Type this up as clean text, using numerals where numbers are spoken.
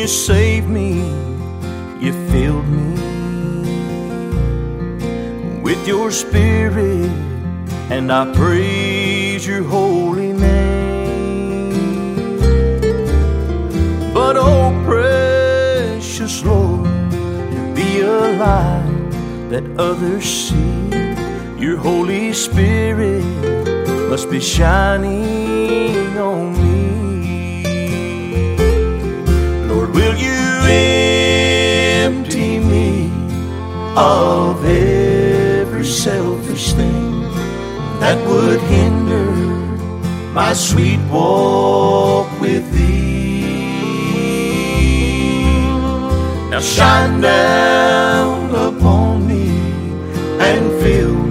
you saved me, you filled me with your Spirit, and I praise your holy name. But oh, precious Lord, to be a light that others see, your Holy Spirit must be shining on me. Lord, will you empty me of every selfish thing that would hinder my sweet walk with thee? Now shine down upon me and fill